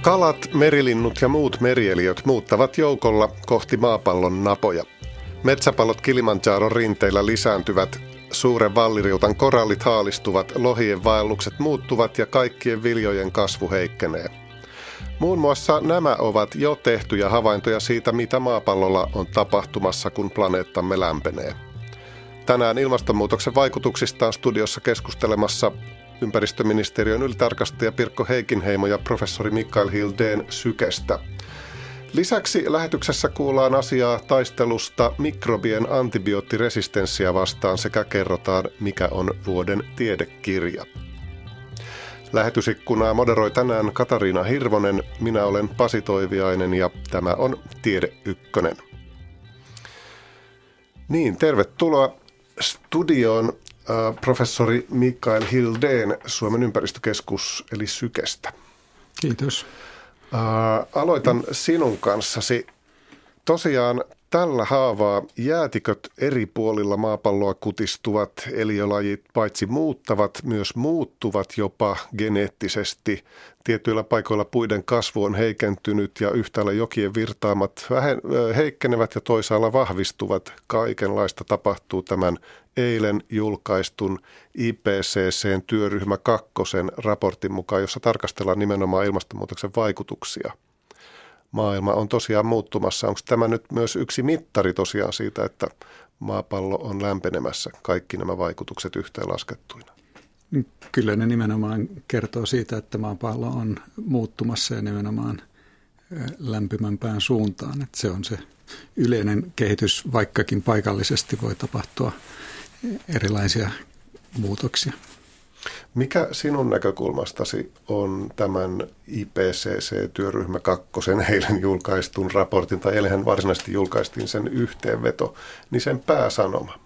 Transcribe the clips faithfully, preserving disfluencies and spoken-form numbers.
Kalat, merilinnut ja muut merieliöt muuttavat joukolla kohti maapallon napoja. Metsäpalot Kilimanjaron rinteillä lisääntyvät, suuren valliriutan korallit haalistuvat, lohien vaellukset muuttuvat ja kaikkien viljojen kasvu heikkenee. Muun muassa nämä ovat jo tehtyjä havaintoja siitä, mitä maapallolla on tapahtumassa, kun planeettamme lämpenee. Tänään ilmastonmuutoksen vaikutuksista on studiossa keskustelemassa ympäristöministeriön ylitarkastaja Pirkko Heikinheimo ja professori Mikael Hildén Sykestä. Lisäksi lähetyksessä kuullaan asiaa taistelusta mikrobien antibioottiresistenssiä vastaan sekä kerrotaan, mikä on vuoden tiedekirja. Lähetysikkunaa moderoi tänään Katariina Hirvonen, minä olen Pasi Toiviainen ja tämä on Tiede Ykkönen. Niin, tervetuloa studioon äh, professori Mikael Hildén Suomen ympäristökeskus eli Sykestä. Kiitos. Äh, aloitan sinun kanssasi. Tosiaan tällä haavaa jäätiköt eri puolilla maapalloa kutistuvat eliölajit paitsi muuttavat, myös muuttuvat jopa geneettisesti. Tietyillä paikoilla puiden kasvu on heikentynyt ja yhtäällä jokien virtaamat heikkenevät ja toisaalla vahvistuvat. Kaikenlaista tapahtuu tämän eilen julkaistun I P C C:n työryhmä kakkosen raportin mukaan, jossa tarkastellaan nimenomaan ilmastonmuutoksen vaikutuksia. Maailma on tosiaan muuttumassa. Onko tämä nyt myös yksi mittari tosiaan siitä, että maapallo on lämpenemässä, kaikki nämä vaikutukset yhteenlaskettuina? Kyllä ne nimenomaan kertoo siitä, että maapallo on muuttumassa ja nimenomaan lämpimämpään suuntaan. Että se on se yleinen kehitys, vaikkakin paikallisesti voi tapahtua erilaisia muutoksia. Mikä sinun näkökulmastasi on tämän I P C C-työryhmä kakkosen eilen julkaistun raportin, tai eilenhän varsinaisesti julkaistiin sen yhteenveto, niin sen pääsanoma?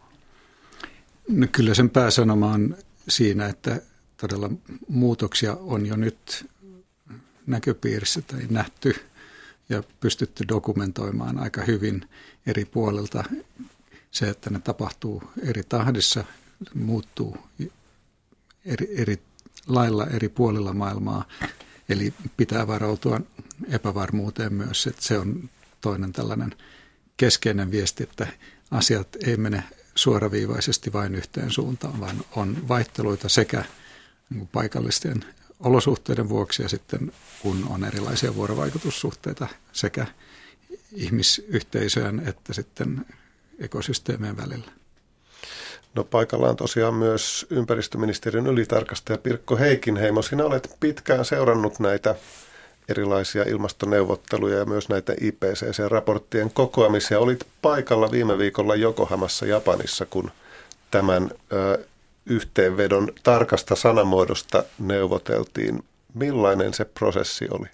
No kyllä sen pääsanoma on siinä, että todella muutoksia on jo nyt näköpiirissä tai nähty ja pystytty dokumentoimaan aika hyvin eri puolilta. Se, että ne tapahtuu eri tahdissa, muuttuu eri, eri lailla eri puolilla maailmaa, eli pitää varautua epävarmuuteen myös. Että se on toinen tällainen keskeinen viesti, että asiat ei mene suoraviivaisesti vain yhteen suuntaan, vaan on vaihteluita sekä paikallisten olosuhteiden vuoksi ja sitten kun on erilaisia vuorovaikutussuhteita sekä ihmisyhteisöön että sitten ekosysteemien välillä. No paikalla on tosiaan myös ympäristöministeriön ylitarkastaja Pirkko Heikinheimo. Sinä olet pitkään seurannut näitä erilaisia ilmastoneuvotteluja ja myös näitä I P C C-raporttien kokoamisia. Olit paikalla viime viikolla Yokohamassa Japanissa, kun tämän ö, yhteenvedon tarkasta sanamuodosta neuvoteltiin. Millainen se prosessi oli?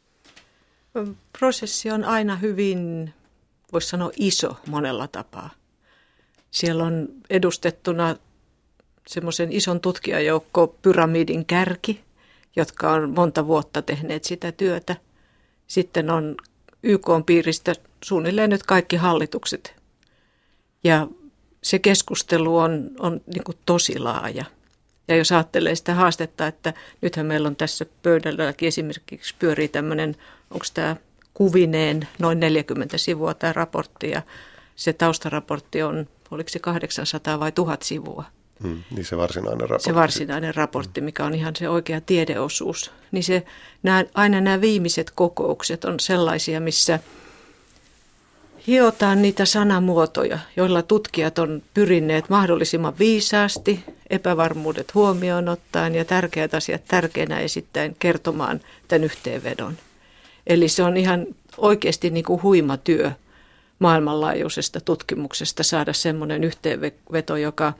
Prosessi on aina hyvin, voisi sanoa, iso monella tapaa. Siellä on edustettuna semmoisen ison tutkijajoukko pyramidin kärki, jotka on monta vuotta tehneet sitä työtä. Sitten on Y K:n piiristä suunnilleen nyt kaikki hallitukset. Ja se keskustelu on, on niin kuin tosi laaja. Ja jos ajattelee sitä haastetta, että nythän meillä on tässä pöydälläkin esimerkiksi pyörii tämmöinen, onko tämä kuvineen noin neljäkymmentä sivua tämä raportti ja se taustaraportti on, oliko se kahdeksansataa vai tuhat sivua? Hmm, niin se varsinainen raportti. Se varsinainen raportti, mikä on ihan se oikea tiedeosuus. Niin se, nämä, aina nämä viimeiset kokoukset on sellaisia, missä hiotaan niitä sanamuotoja, joilla tutkijat on pyrinneet mahdollisimman viisaasti, epävarmuudet huomioon ottaen ja tärkeät asiat tärkeänä esittäen kertomaan tämän yhteenvedon. Eli se on ihan oikeasti niin kuin huima työ maailmanlaajuisesta tutkimuksesta saada semmoinen yhteenveto, joka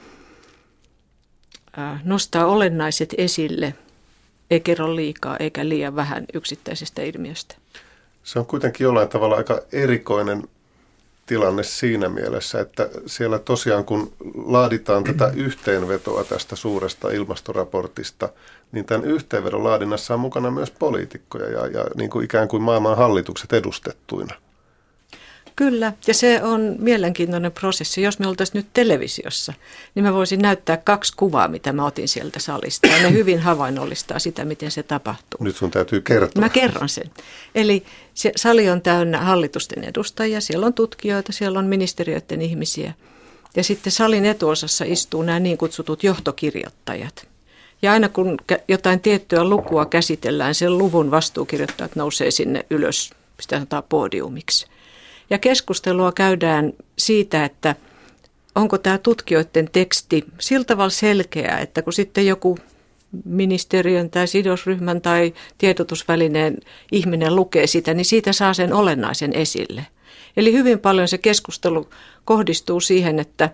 nostaa olennaiset esille, ei kerro liikaa eikä liian vähän yksittäisestä ilmiöstä. Se on kuitenkin jollain tavalla aika erikoinen tilanne siinä mielessä, että siellä tosiaan kun laaditaan tätä yhteenvetoa tästä suuresta ilmastoraportista, niin tämän yhteenvedon laadinnassa on mukana myös poliitikkoja ja, ja niin kuin ikään kuin maailman hallitukset edustettuina. Kyllä, ja se on mielenkiintoinen prosessi. Jos me oltaisiin nyt televisiossa, niin mä voisin näyttää kaksi kuvaa, mitä mä otin sieltä salista. Ja ne hyvin havainnollistaa sitä, miten se tapahtuu. Nyt sun täytyy kertoa. Mä kerron sen. Eli se sali on täynnä hallitusten edustajia, siellä on tutkijoita, siellä on ministeriöiden ihmisiä. Ja sitten salin etuosassa istuu nämä niin kutsutut johtokirjoittajat. Ja aina kun jotain tiettyä lukua käsitellään, sen luvun vastuukirjoittajat nousee sinne ylös, sitä sanotaan podiumiksi. Ja keskustelua käydään siitä, että onko tämä tutkijoiden teksti sillä tavalla selkeä, että kun sitten joku ministeriön tai sidosryhmän tai tiedotusvälineen ihminen lukee sitä, niin siitä saa sen olennaisen esille. Eli hyvin paljon se keskustelu kohdistuu siihen, että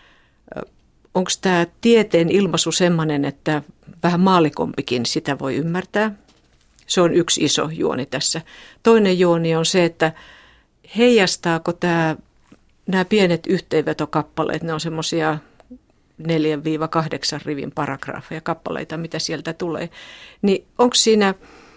onko tämä tieteen ilmaisu sellainen, että vähän maalikompikin sitä voi ymmärtää. Se on yksi iso juoni tässä. Toinen juoni on se, että heijastaako tämä, nämä pienet yhteenvetokappaleet, ne on semmoisia neljän kahdeksan rivin paragraafeja, kappaleita, mitä sieltä tulee, niin onko siinä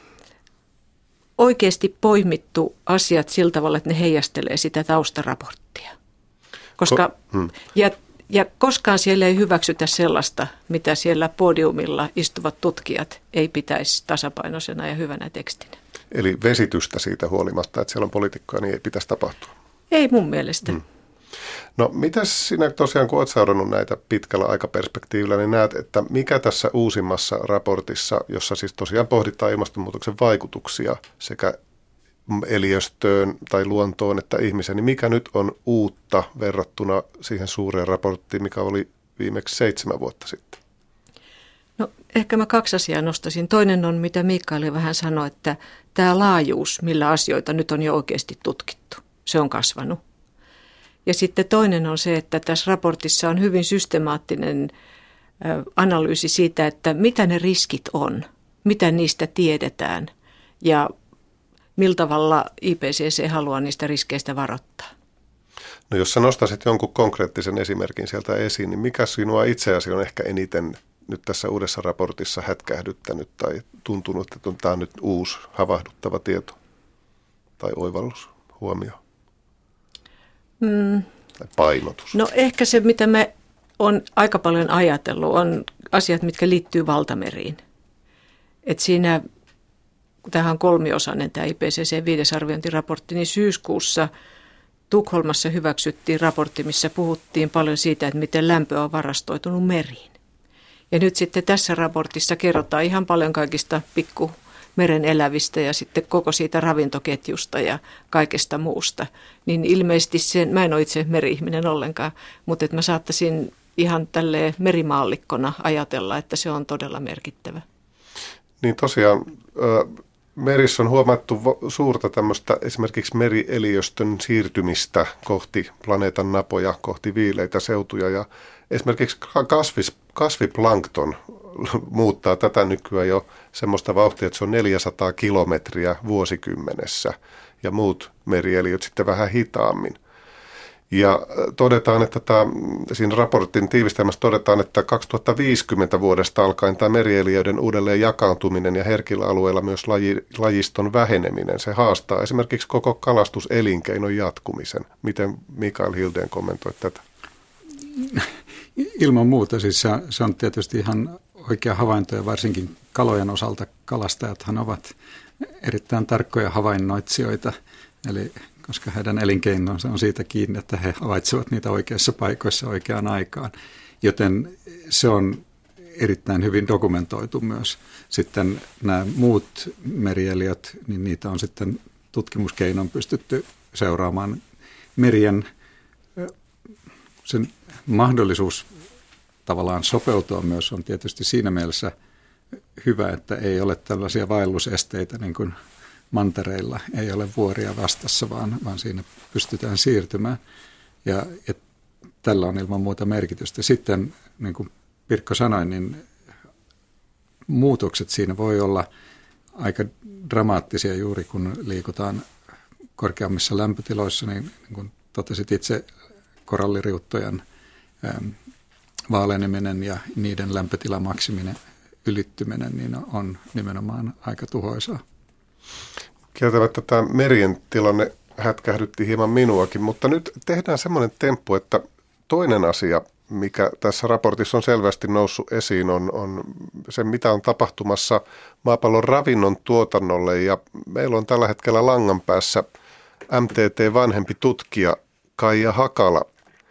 oikeasti poimittu asiat sillä tavalla, että ne heijastelee sitä taustaraporttia? Koska, hmm. ja, ja koskaan siellä ei hyväksytä sellaista, mitä siellä podiumilla istuvat tutkijat ei pitäisi tasapainoisena ja hyvänä tekstinä. Eli vesitystä siitä huolimatta, että siellä on poliitikkoja, niin ei pitäisi tapahtua? Ei mun mielestä. Hmm. No mitäs sinä tosiaan, kun olet seurannut näitä pitkällä aikaperspektiivillä, niin näet, että mikä tässä uusimmassa raportissa, jossa siis tosiaan pohditaan ilmastonmuutoksen vaikutuksia sekä eliöstöön tai luontoon että ihmiseen, niin mikä nyt on uutta verrattuna siihen suureen raporttiin, mikä oli viimeksi seitsemän vuotta sitten? No ehkä mä kaksi asiaa nostaisin. Toinen on, mitä Mikael vähän sanoi, että tämä laajuus, millä asioita nyt on jo oikeasti tutkittu, se on kasvanut. Ja sitten toinen on se, että tässä raportissa on hyvin systemaattinen analyysi siitä, että mitä ne riskit on, mitä niistä tiedetään ja millä tavalla I P C C haluaa niistä riskeistä varoittaa. No jos sä nostaisit jonkun konkreettisen esimerkin sieltä esiin, niin mikä sinua itse asiassa on ehkä eniten nyt tässä uudessa raportissa hätkähdyttänyt tai tuntunut, että tämä on nyt uusi havahduttava tieto tai oivallus, huomio? Mm. Tai painotus? No ehkä se, mitä me on aika paljon ajatellut, on asiat, mitkä liittyy valtameriin. Et siinä, kun tämähän on kolmiosainen tämä I P C C viides arviointiraportti, niin syyskuussa Tukholmassa hyväksyttiin raportti, missä puhuttiin paljon siitä, että miten lämpöä on varastoitunut meriin. Ja nyt sitten tässä raportissa kerrotaan ihan paljon kaikista pikku meren elävistä ja sitten koko siitä ravintoketjusta ja kaikesta muusta. Niin ilmeisesti sen, mä en ole itse meri-ihminen ollenkaan, mutta että mä saattaisin ihan tälleen merimaallikkona ajatella, että se on todella merkittävä. Niin tosiaan merissä on huomattu suurta tämmöistä esimerkiksi merieliöstön siirtymistä kohti planeetan napoja, kohti viileitä seutuja ja esimerkiksi kasvis, kasviplankton muuttaa tätä nykyään jo semmoista vauhtia, että se on neljäsataa kilometriä vuosikymmenessä ja muut merieliöt sitten vähän hitaammin. Ja todetaan, että tämä, siinä raportin tiivistelmässä todetaan, että kaksituhattaviisikymmentä vuodesta alkaen tämä merieliöiden uudelleen jakaantuminen ja herkillä alueilla myös laji, lajiston väheneminen, se haastaa esimerkiksi koko kalastuselinkeinon jatkumisen. Miten Mikael Hildén kommentoi tätä? Ilman muuta, siis se, se on tietysti ihan oikea havainto ja varsinkin kalojen osalta kalastajathan ovat erittäin tarkkoja havainnoitsijoita, eli koska heidän elinkeinonsa on siitä kiinni, että he havaitsevat niitä oikeissa paikoissa oikeaan aikaan, joten se on erittäin hyvin dokumentoitu myös. Sitten nämä muut merieliöt, niin niitä on sitten tutkimuskeinon pystytty seuraamaan. Merien sen mahdollisuus tavallaan sopeutua myös on tietysti siinä mielessä hyvä, että ei ole tällaisia vaellusesteitä niin kuin mantereilla, ei ole vuoria vastassa, vaan, vaan siinä pystytään siirtymään. Ja, ja tällä on ilman muuta merkitystä. Sitten, niin kuin Pirkko sanoi, niin muutokset siinä voi olla aika dramaattisia juuri kun liikutaan korkeammissa lämpötiloissa, niin, niin kuin totesit itse, koralliriuttojen ähm, vaaleneminen ja niiden lämpötilamaksiminen ylittyminen niin on nimenomaan aika tuhoisaa. Kieltämättä tämä merien tilanne hätkähdytti hieman minuakin, mutta nyt tehdään semmoinen temppu, että toinen asia, mikä tässä raportissa on selvästi noussut esiin, on, on se, mitä on tapahtumassa maapallon ravinnon tuotannolle. Ja meillä on tällä hetkellä langan päässä M T T-vanhempi tutkija Kaija Hakala.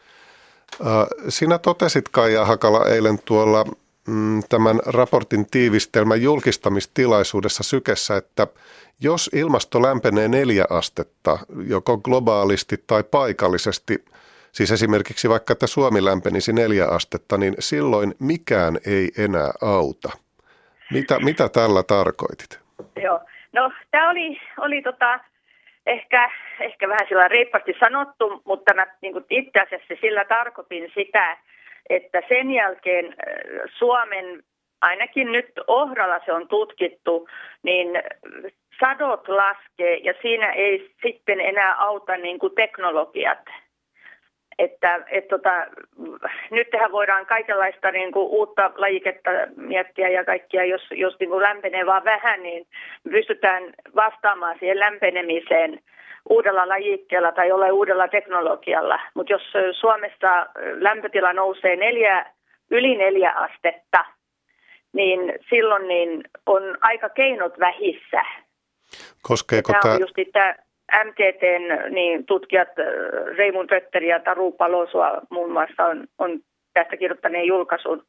Sinä totesit, Kaija Hakala, eilen tuolla mm, tämän raportin tiivistelmän julkistamistilaisuudessa Sykessä, että jos ilmasto lämpenee neljä astetta, joko globaalisti tai paikallisesti, siis esimerkiksi vaikka että Suomi lämpenisi neljä astetta, niin silloin mikään ei enää auta. Mitä, mitä tällä tarkoitit? Joo, no tämä oli, oli tota, ehkä, ehkä vähän sillä reippaasti sanottu, mutta mä niin kuin itse asiassa sillä tarkoitin sitä, että sen jälkeen Suomen, ainakin nyt Ohralla se on tutkittu, niin sadot laskee ja siinä ei sitten enää auta niin kuin teknologiat. Että et tota, nyt tähän voidaan kaikenlaista niin kuin uutta lajiketta miettiä ja kaikkia, jos, jos niin kuin lämpenee vaan vähän, niin pystytään vastaamaan siihen lämpenemiseen uudella lajikkeella tai jollain uudella teknologialla. Mutta jos Suomessa lämpötila nousee neljä, yli neljä astetta, niin silloin niin on aika keinot vähissä. Koskeeko tämä? Tämä on just tämä M T T:n niin tutkijat Reimund Rötteri ja Taru Palosua muun muassa on, on tästä kirjoittaneen julkaisun.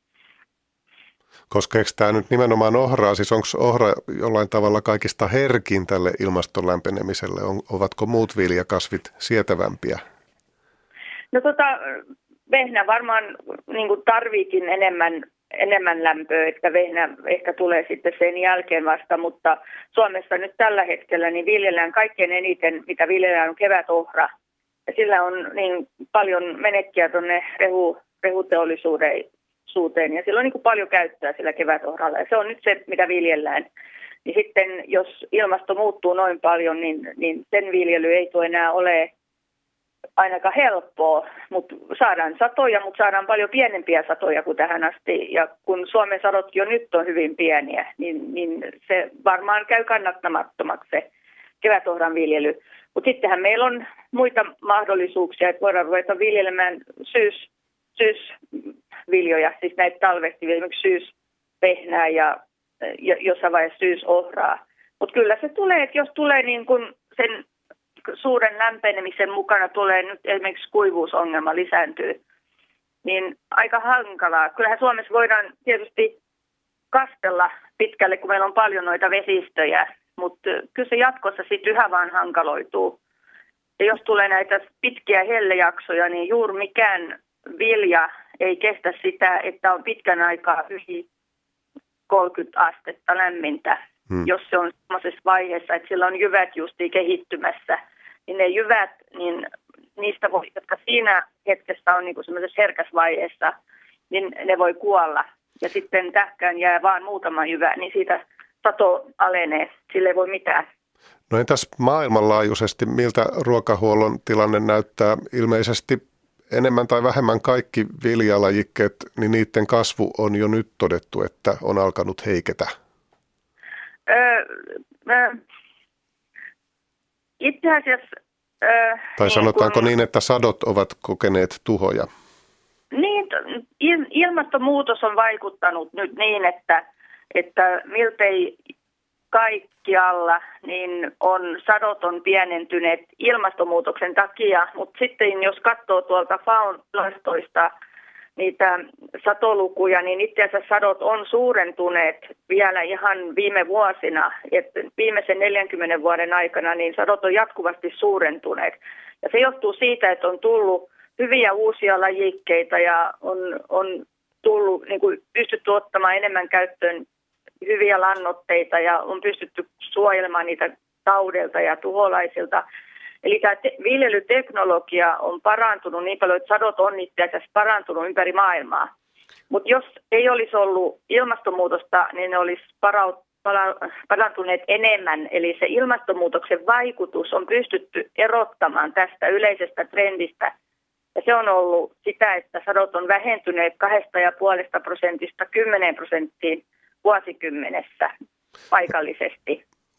Koskeeko tämä nyt nimenomaan ohraa? Siis onko ohra jollain tavalla kaikista herkin tälle ilmaston lämpenemiselle? On, ovatko muut viljakasvit sietävämpiä? No tota, vehnä varmaan niin kuin tarviikin enemmän, enemmän lämpöä, että vehnä ehkä tulee sitten sen jälkeen vasta, mutta Suomessa nyt tällä hetkellä niin viljellään kaikkein eniten, mitä viljellään on kevätohra. Ja sillä on niin paljon menekkiä tuonne rehu, rehuteollisuuteen ja sillä on niin kuin paljon käyttöä sillä kevätohralla ja se on nyt se, mitä viljellään. Niin sitten jos ilmasto muuttuu noin paljon, niin, niin sen viljely ei tule enää ole ainakaan helppoa, mutta saadaan satoja, mutta saadaan paljon pienempiä satoja kuin tähän asti. Ja kun Suomen sadot jo nyt on hyvin pieniä, niin, niin se varmaan käy kannattamattomaksi se kevätohran viljely. Mutta sittenhän meillä on muita mahdollisuuksia, että voidaan ruveta viljelemään syys, syysviljoja, siis näitä talvehti, esimerkiksi syysvehnää ja, ja jossain vaiheessa syysohraa. Mutta kyllä se tulee, että jos tulee niin kun sen suuren lämpenemisen mukana tulee nyt esimerkiksi kuivuusongelma lisääntyy, niin aika hankalaa. Kyllähän Suomessa voidaan tietysti kastella pitkälle, kun meillä on paljon noita vesistöjä, mutta kyllä se jatkossa sitten yhä vaan hankaloituu. Ja jos tulee näitä pitkiä hellejaksoja, niin juuri mikään vilja ei kestä sitä, että on pitkän aikaa yli kolmekymmentä astetta lämmintä. Hmm. Jos se on sellaisessa vaiheessa, että sillä on jyvät justiin kehittymässä, niin ne jyvät, niin niistä voi, jotka siinä hetkessä on niin semmoisessa herkässä vaiheessa, niin ne voi kuolla. Ja sitten tähkään jää vaan muutama jyvä, niin siitä sato alenee, sille ei voi mitään. No entäs maailmanlaajuisesti, miltä ruokahuollon tilanne näyttää? Ilmeisesti enemmän tai vähemmän kaikki viljalajikkeet, niin niiden kasvu on jo nyt todettu, että on alkanut heiketä. Öö, öö, itse asiassa... Öö, tai niin sanotaanko kun, niin, että sadot ovat kokeneet tuhoja? Niin, ilmastonmuutos on vaikuttanut nyt niin, että, että miltei kaikkialla niin on, sadot on pienentyneet ilmastonmuutoksen takia, mutta sitten jos katsoo tuolta F A O:n tilastoista niitä satolukuja, niin itse asiassa sadot on suurentuneet vielä ihan viime vuosina. Että viimeisen neljänkymmenen vuoden aikana niin sadot on jatkuvasti suurentuneet. Ja se johtuu siitä, että on tullut hyviä uusia lajikkeita ja on, on tullut, niin kuin pystytty ottamaan enemmän käyttöön hyviä lannoitteita ja on pystytty suojelemaan niitä taudelta ja tuholaisilta. Eli tämä te- viljelyteknologia on parantunut niin paljon, että sadot on itse asiassa parantunut ympäri maailmaa. Mutta jos ei olisi ollut ilmastonmuutosta, niin ne olisi paraut- pala- parantuneet enemmän. Eli se ilmastonmuutoksen vaikutus on pystytty erottamaan tästä yleisestä trendistä. Ja se on ollut sitä, että sadot on vähentyneet kahdesta ja puolesta prosentista kymmeneen prosenttiin vuosikymmenessä paikallisesti.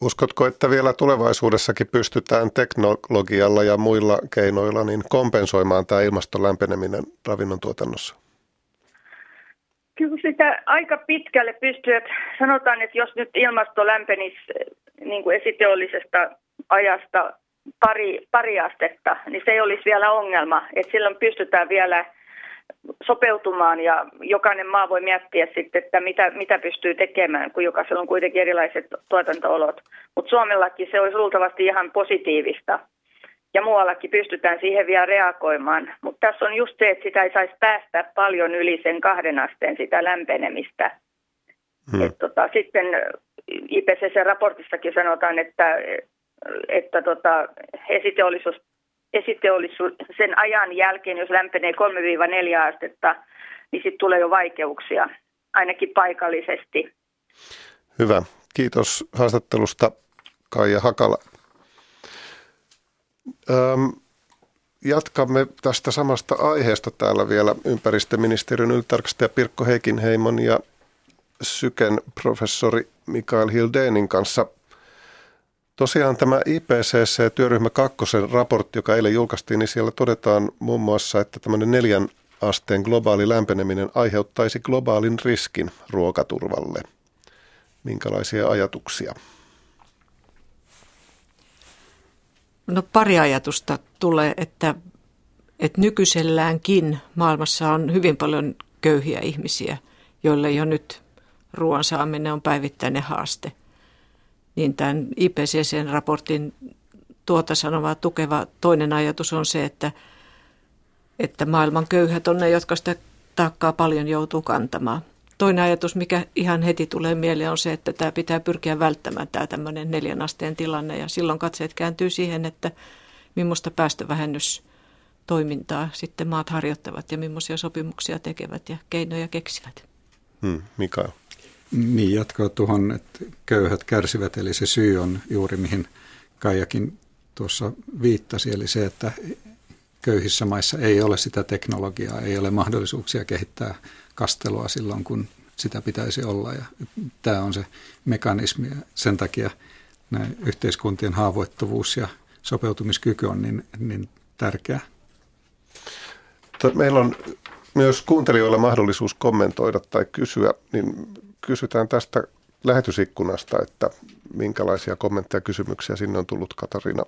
Uskotko, että vielä tulevaisuudessakin pystytään teknologialla ja muilla keinoilla niin kompensoimaan tämä ilmaston lämpeneminen ravinnon tuotannossa? Kyllä sitä aika pitkälle pystyy. Että sanotaan, että jos nyt ilmasto lämpenisi niin kuin esiteollisesta ajasta pari, pari astetta, niin se ei olisi vielä ongelma. Että silloin pystytään vielä sopeutumaan ja jokainen maa voi miettiä sitten, että mitä, mitä pystyy tekemään, kun jokaisella on kuitenkin erilaiset tuotanto-olot. Mutta Suomellakin se olisi luultavasti ihan positiivista ja muuallakin pystytään siihen vielä reagoimaan. Mutta tässä on just se, että sitä ei saisi päästä paljon yli sen kahden asteen sitä lämpenemistä. Hmm. Et tota, sitten I P C C-raportissakin sanotaan, että, että tota, esiteollisuus esiteollisuus sen ajan jälkeen, jos lämpenee kolme neljä astetta, niin sitten tulee jo vaikeuksia, ainakin paikallisesti. Hyvä. Kiitos haastattelusta, Kaija Hakala. Öm, jatkamme tästä samasta aiheesta täällä vielä ympäristöministeriön ylitarkastaja Pirkko Heikinheimon ja Syken professori Mikael Hildénin kanssa. Tosiaan tämä I P C C-työryhmä kakkosen raportti, joka eilen julkaistiin, niin siellä todetaan muun muassa, että tämmöinen neljän asteen globaali lämpeneminen aiheuttaisi globaalin riskin ruokaturvalle. Minkälaisia ajatuksia? No pari ajatusta tulee, että, että nykyiselläänkin maailmassa on hyvin paljon köyhiä ihmisiä, joille jo nyt ruoan saaminen on päivittäinen haaste. Niin tämän I P C C-raportin tuota sanovaa tukeva toinen ajatus on se, että, että maailman köyhät on ne, jotka sitä taakkaa paljon joutuu kantamaan. Toinen ajatus, mikä ihan heti tulee mieleen, on se, että tämä pitää pyrkiä välttämään tämä tämmöinen neljän asteen tilanne. Ja silloin katseet kääntyy siihen, että millaista päästövähennystoimintaa sitten maat harjoittavat ja millaisia sopimuksia tekevät ja keinoja keksivät. Hmm, Mikael. Niin, jatkaa tuohon, että köyhät kärsivät, eli se syy on juuri mihin Kaijakin tuossa viittasi, eli se, että köyhissä maissa ei ole sitä teknologiaa, ei ole mahdollisuuksia kehittää kastelua silloin, kun sitä pitäisi olla, ja tämä on se mekanismi, ja sen takia näin yhteiskuntien haavoittuvuus ja sopeutumiskyky on niin, niin tärkeä. Meillä on myös kuuntelijoilla mahdollisuus kommentoida tai kysyä, niin kysytään tästä lähetysikkunasta, että minkälaisia kommentteja ja kysymyksiä sinne on tullut, Katariina.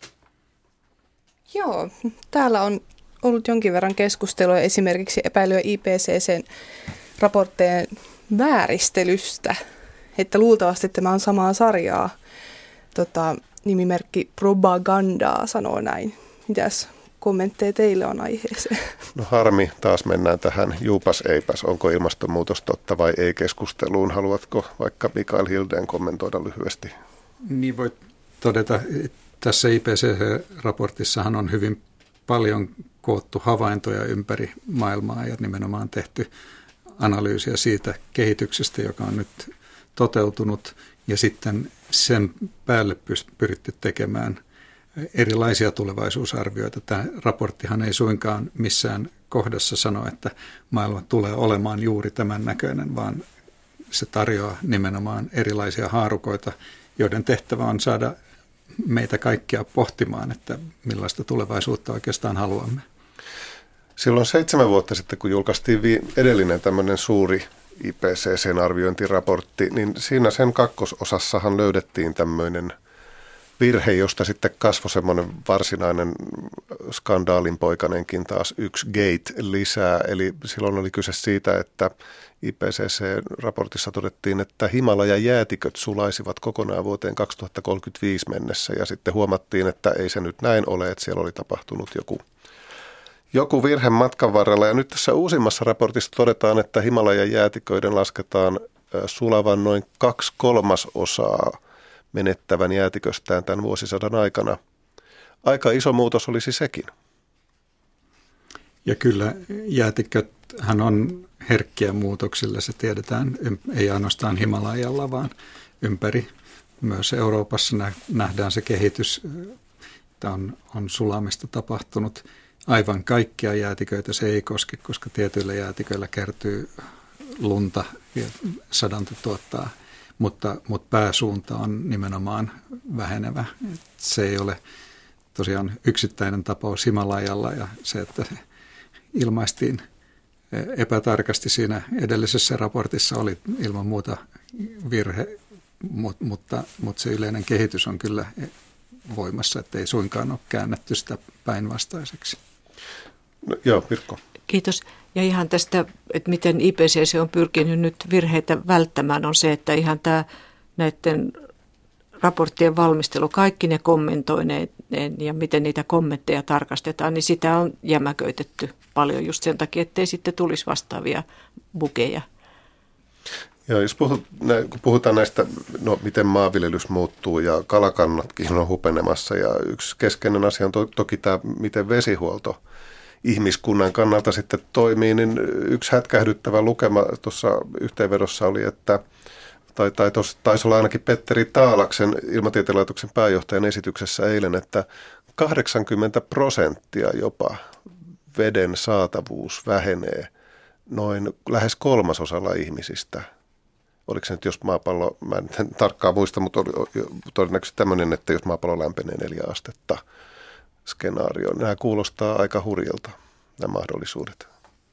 Joo, täällä on ollut jonkin verran keskustelua esimerkiksi epäilyä I P C C:n raporttien vääristelystä, että luultavasti tämä on samaa sarjaa. Tota, nimimerkki Propagandaa sanoo näin. Mitäs kommentteja teille on aiheeseen? No harmi, taas mennään tähän juupas eipäs, onko ilmastonmuutos totta vai ei keskusteluun. Haluatko vaikka Mikael Hildén kommentoida lyhyesti? Niin voit todeta, tässä I P C C-raportissahan on hyvin paljon koottu havaintoja ympäri maailmaa ja nimenomaan tehty analyysiä siitä kehityksestä, joka on nyt toteutunut, ja sitten sen päälle pyritty tekemään erilaisia tulevaisuusarvioita. Tämä raporttihan ei suinkaan missään kohdassa sano, että maailma tulee olemaan juuri tämän näköinen, vaan se tarjoaa nimenomaan erilaisia haarukoita, joiden tehtävä on saada meitä kaikkia pohtimaan, että millaista tulevaisuutta oikeastaan haluamme. Silloin seitsemän vuotta sitten, kun julkaistiin edellinen tämmöinen suuri I P C C:n arviointiraportti, niin siinä sen kakkososassahan löydettiin tämmöinen virhe, josta sitten kasvoi semmoinen varsinainen skandaalinpoikanenkin taas yksi gate lisää. Eli silloin oli kyse siitä, että I P C C-raportissa todettiin, että Himalajan jäätiköt sulaisivat kokonaan vuoteen kaksituhattakolmekymmentäviisi mennessä. Ja sitten huomattiin, että ei se nyt näin ole, että siellä oli tapahtunut joku, joku virhe matkan varrella. Ja nyt tässä uusimmassa raportissa todetaan, että Himalajan jäätiköiden lasketaan sulavan noin kaksi kolmasosaa menettävän jäätiköstään tämän vuosisadan aikana. Aika iso muutos olisi sekin. Ja kyllä jäätiköthän on herkkiä muutoksille, se tiedetään, ei ainoastaan Himalajalla, vaan ympäri. Myös Euroopassa nähdään se kehitys, että on, on sulamista tapahtunut. Aivan kaikkia jäätiköitä se ei koske, koska tietyillä jäätiköillä kertyy lunta ja sadanta tuottaa mutta, mutta pääsuunta on nimenomaan vähenevä. Se ei ole tosiaan yksittäinen tapaus Himalajalla ja se, että se ilmaistiin epätarkasti siinä edellisessä raportissa oli ilman muuta virhe, mutta, mutta, mutta se yleinen kehitys on kyllä voimassa, että ei suinkaan ole käännetty sitä päinvastaiseksi. No, joo, Pirkko. Kiitos. Ja ihan tästä, että miten I P C C on pyrkinyt nyt virheitä välttämään, on se, että ihan tämä näiden raporttien valmistelu, kaikki ne kommentoineet ja miten niitä kommentteja tarkastetaan, niin sitä on jämäköitetty paljon just sen takia, ettei sitten tulisi vastaavia bugeja. Joo, jos puhut, kun puhutaan näistä, no miten maanviljelys muuttuu ja kalakannatkin on hupenemassa ja yksi keskeinen asia on to, toki tämä, miten vesihuolto ihmiskunnan kannalta sitten toimii, niin yksi hätkähdyttävä lukema tuossa yhteenvedossa oli, että tai, tai tos, taisi olla ainakin Petteri Taalaksen Ilmatieteen laitoksen pääjohtajan esityksessä eilen, että kahdeksankymmentä prosenttia jopa veden saatavuus vähenee noin lähes kolmasosalla ihmisistä. Oliko se nyt, jos maapallo, mä en tarkkaan muista, mutta oli todennäköisesti tämmöinen, että jos maapallo lämpenee neljä astetta skenaario. Nämä kuulostaa aika hurjalta, nämä mahdollisuudet.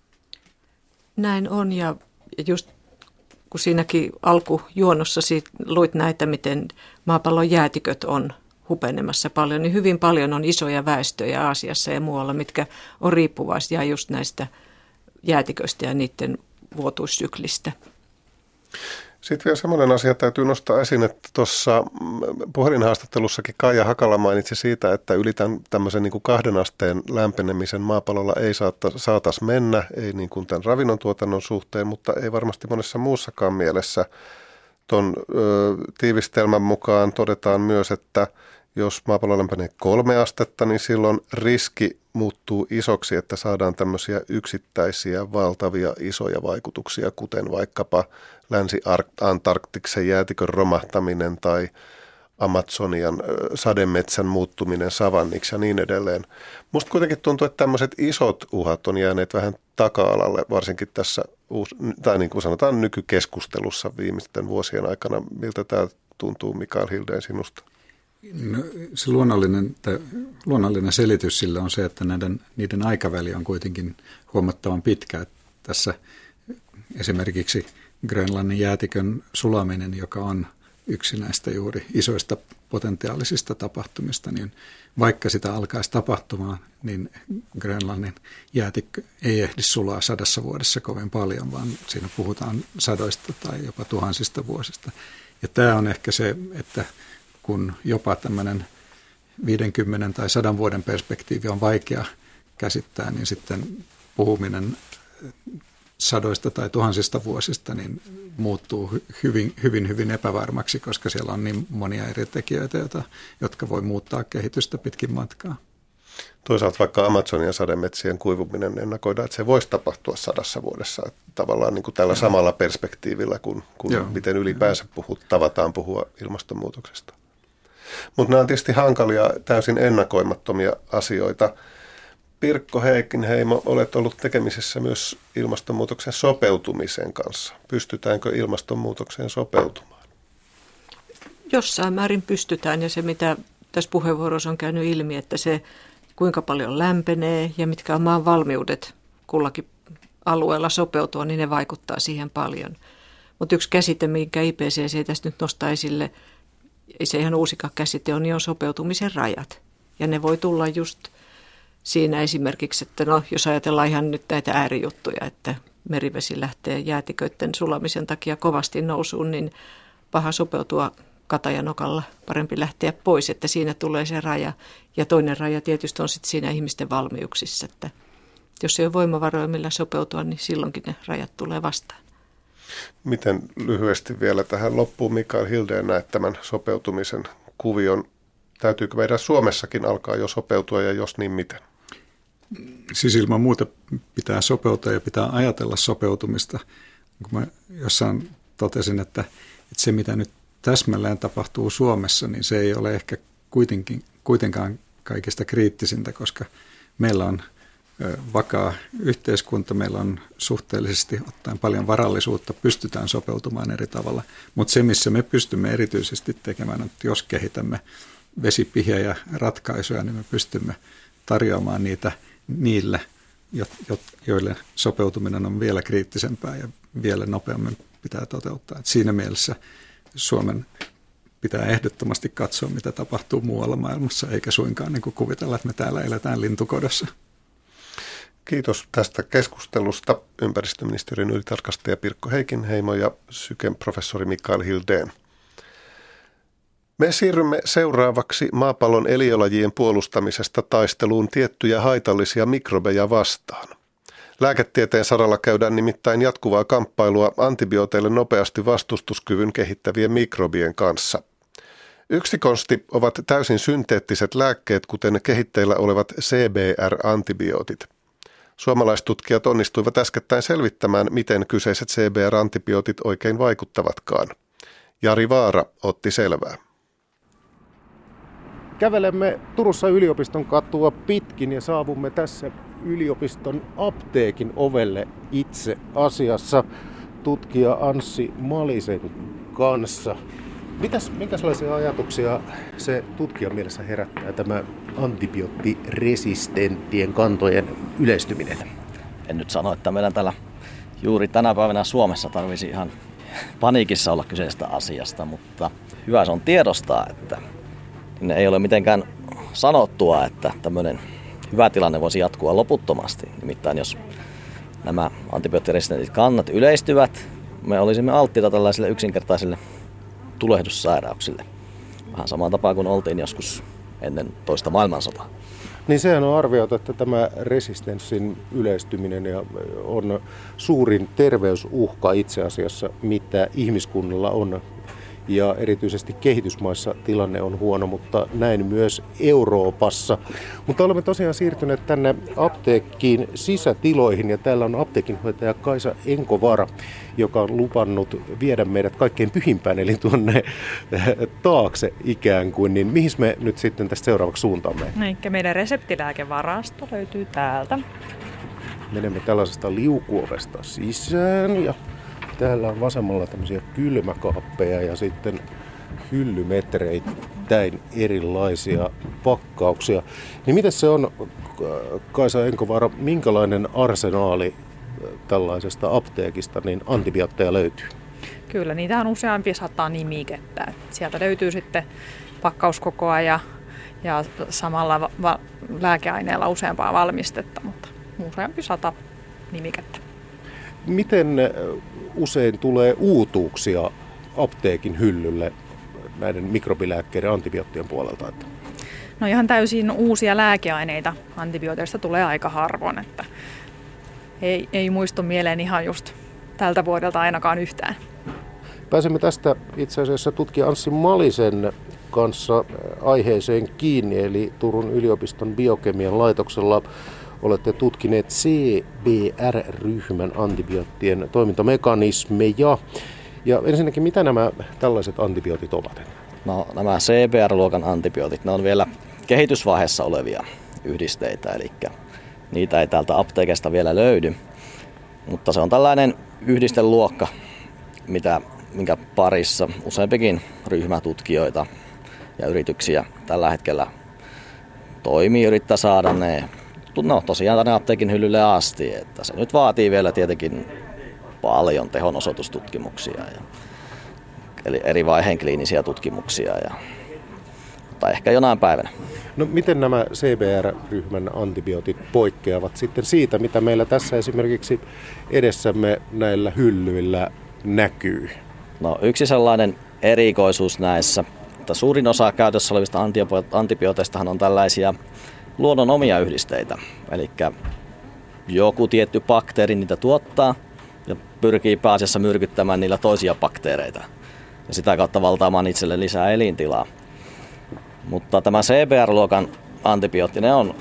Näin on, ja just kun siinäkin alkujuonossa luit näitä, miten maapallon jäätiköt on hupenemassa paljon, niin hyvin paljon on isoja väestöjä Aasiassa ja muualla, mitkä on riippuvaisia just näistä jäätiköistä ja niiden vuotuissyklistä. Sitten vielä semmoinen asia täytyy nostaa esiin, että tuossa puhelinhaastattelussakin Kaija Hakala mainitsi siitä, että yli tämän, tämmöisen niin kuin kahden asteen lämpenemisen maapallolla ei saataisi mennä, ei niin kuin tämän ravinnon tuotannon suhteen, mutta ei varmasti monessa muussakaan mielessä. Tuon ö, tiivistelmän mukaan todetaan myös, että jos maapallo lämpenee kolme astetta, niin silloin riski muuttuu isoksi, että saadaan tämmöisiä yksittäisiä valtavia isoja vaikutuksia, kuten vaikkapa Länsi-Antarktiksen jäätikön romahtaminen tai Amazonian sademetsän muuttuminen savanniksi ja niin edelleen. Musta kuitenkin tuntuu, että tämmöiset isot uhat on jääneet vähän taka-alalle, varsinkin tässä, tai niin kuin sanotaan nykykeskustelussa viimeisten vuosien aikana. Miltä tämä tuntuu, Mikael Hildén, sinusta? No, se luonnollinen, luonnollinen selitys sillä on se, että näiden, niiden aikaväli on kuitenkin huomattavan pitkä. Tässä esimerkiksi Grönlannin jäätikön sulaminen, joka on yksi näistä juuri isoista potentiaalisista tapahtumista, niin vaikka sitä alkaisi tapahtumaan, niin Grönlannin jäätikkö ei ehdi sulaa sadassa vuodessa kovin paljon, vaan siinä puhutaan sadoista tai jopa tuhansista vuosista. Ja tämä on ehkä se, että kun jopa tämmöinen viidenkymmenen tai sadan vuoden perspektiivi on vaikea käsittää, niin sitten puhuminen sadoista tai tuhansista vuosista niin muuttuu hyvin, hyvin, hyvin epävarmaksi, koska siellä on niin monia eri tekijöitä, joita, jotka voi muuttaa kehitystä pitkin matkaa. Toisaalta vaikka Amazonian sademetsien kuivuminen ennakoidaan, että se voisi tapahtua sadassa vuodessa, että tavallaan niin kuin tällä samalla perspektiivillä, kun, kun miten ylipäänsä puhut, tavataan puhua ilmastonmuutoksesta. Mutta nämä on tietysti hankalia, täysin ennakoimattomia asioita. Pirkko Heikinheimo, olet ollut tekemisissä myös ilmastonmuutoksen sopeutumisen kanssa. Pystytäänkö ilmastonmuutokseen sopeutumaan? Jossain määrin pystytään, ja se mitä tässä puheenvuorossa on käynyt ilmi, että se kuinka paljon lämpenee ja mitkä on maan valmiudet kullakin alueella sopeutua, niin ne vaikuttaa siihen paljon. Mutta yksi käsite, minkä I P C C tästä nyt nostaa esille, ei se ihan uusikaan käsite on, niin on sopeutumisen rajat. Ja ne voi tulla just siinä esimerkiksi, että no, jos ajatellaan ihan nyt näitä äärijuttuja, että merivesi lähtee jäätiköiden sulamisen takia kovasti nousuun, niin paha sopeutua katajanokalla, parempi lähteä pois, että siinä tulee se raja. Ja toinen raja tietysti on sitten siinä ihmisten valmiuksissa, että jos ei ole voimavaroja millä sopeutua, niin silloinkin ne rajat tulee vastaan. Miten lyhyesti vielä tähän loppuun, Mikael Hildén, näet tämän sopeutumisen kuvion? Täytyykö meidän Suomessakin alkaa jo sopeutua ja jos niin miten? Siis ilman muuta pitää sopeutua ja pitää ajatella sopeutumista. Kun mä jossain totesin, että, että se mitä nyt täsmälleen tapahtuu Suomessa, niin se ei ole ehkä kuitenkin, kuitenkaan kaikista kriittisintä, koska meillä on vakaa yhteiskunta, meillä on suhteellisesti ottaen paljon varallisuutta, pystytään sopeutumaan eri tavalla. Mutta se, missä me pystymme erityisesti tekemään, on, että jos kehitämme vesipihejä ratkaisuja, niin me pystymme tarjoamaan niitä niille, joille sopeutuminen on vielä kriittisempää ja vielä nopeammin pitää toteuttaa. Et siinä mielessä Suomen pitää ehdottomasti katsoa, mitä tapahtuu muualla maailmassa, eikä suinkaan niin kuin kuvitella, että me täällä eletään lintukodossa. Kiitos tästä keskustelusta ympäristöministeriön ylitarkastaja Pirkko Heikinheimo ja Syken professori Mikael Hildén. Me siirrymme seuraavaksi maapallon eliölajien puolustamisesta taisteluun tiettyjä haitallisia mikrobeja vastaan. Lääketieteen saralla käydään nimittäin jatkuvaa kamppailua antibiooteille nopeasti vastustuskyvyn kehittävien mikrobien kanssa. Yksi konsti ovat täysin synteettiset lääkkeet, kuten kehitteillä olevat C B R-antibiootit. Suomalaistutkijat onnistuivat äskettäin selvittämään, miten kyseiset C B R-antibiootit oikein vaikuttavatkaan. Jari Vaara otti selvää. Kävelemme Turussa yliopiston katua pitkin ja saavumme tässä yliopiston apteekin ovelle itse asiassa tutkija Anssi Malisen kanssa. Mitäs, minkälaisia ajatuksia se tutkijan mielessä herättää tämä antibioottiresistenttien kantojen yleistyminen? En nyt sano, että meidän täällä juuri tänä päivänä Suomessa tarvitsisi ihan paniikissa olla kyseisestä asiasta, mutta hyvä se on tiedostaa, että ei ole mitenkään sanottua, että tämmöinen hyvä tilanne voisi jatkua loputtomasti. Nimittäin jos nämä antibioottiresistentit kannat yleistyvät, me olisimme alttiita tällaisille yksinkertaisille tulehdussairauksille. Vähän samaan tapaan kuin oltiin joskus ennen toista maailmansotaa. Niin sehän on arvioitu, että tämä resistenssin yleistyminen on suurin terveysuhka itse asiassa, mitä ihmiskunnalla on. Ja erityisesti kehitysmaissa tilanne on huono, mutta näin myös Euroopassa. Mutta olemme tosiaan siirtyneet tänne apteekkiin sisätiloihin ja täällä on apteekinhoitaja Kaisa Enkovaara, joka on lupannut viedä meidät kaikkein pyhimpään, eli tuonne taakse ikään kuin. Niin mihin me nyt sitten tästä seuraavaksi suuntaamme? Eikä meidän reseptilääkevarasto löytyy täältä. Menemme tällaisesta liukuovesta sisään ja täällä on vasemmalla tämmöisiä kylmäkaappeja ja sitten hyllymetreittäin erilaisia pakkauksia. Niin miten se on, Kaisa Enkovaara, minkälainen arsenaali tällaisesta apteekista niin antibiootteja löytyy? Kyllä, niitä on useampi sata nimikettä. Sieltä löytyy sitten pakkauskokoa ja, ja samalla va- va- lääkeaineella useampaa valmistetta, mutta useampi sata nimikettä. Miten usein tulee uutuuksia apteekin hyllylle näiden mikrobilääkkeiden antibioottien puolelta? No ihan täysin uusia lääkeaineita antibiooteista tulee aika harvoin, että ei, ei muistu mieleen ihan just tältä vuodelta ainakaan yhtään. Pääsemme tästä itse asiassa tutkija Anssi Malisen kanssa aiheeseen kiinni, eli Turun yliopiston biokemian laitoksella olette tutkineet C B R-ryhmän antibioottien toimintamekanismeja. Ja ensinnäkin, mitä nämä tällaiset antibiootit ovat? No, nämä C B R-luokan antibiootit, ne on vielä kehitysvaiheessa olevia yhdisteitä, eli niitä ei täältä apteekista vielä löydy. Mutta se on tällainen yhdisteluokka, mitä, minkä parissa useampikin ryhmä tutkijoita ja yrityksiä tällä hetkellä toimii, yrittää saada ne no tosiaan tänne apteekin hyllylle asti, että se nyt vaatii vielä tietenkin paljon tehonosoitustutkimuksia, ja, eli eri vaiheen kliinisiä tutkimuksia, ja, tai ehkä jonain päivänä. No miten nämä C B R-ryhmän antibiootit poikkeavat sitten siitä, mitä meillä tässä esimerkiksi edessämme näillä hyllyillä näkyy? No yksi sellainen erikoisuus näissä, että suurin osa käytössä olevista antibiooteista on tällaisia luonnon omia yhdisteitä, eli joku tietty bakteeri niitä tuottaa ja pyrkii pääasiassa myrkyttämään niillä toisia bakteereita ja sitä kautta valtaamaan itselle lisää elintilaa. Mutta tämä C B R-luokan antibiootti, ne on,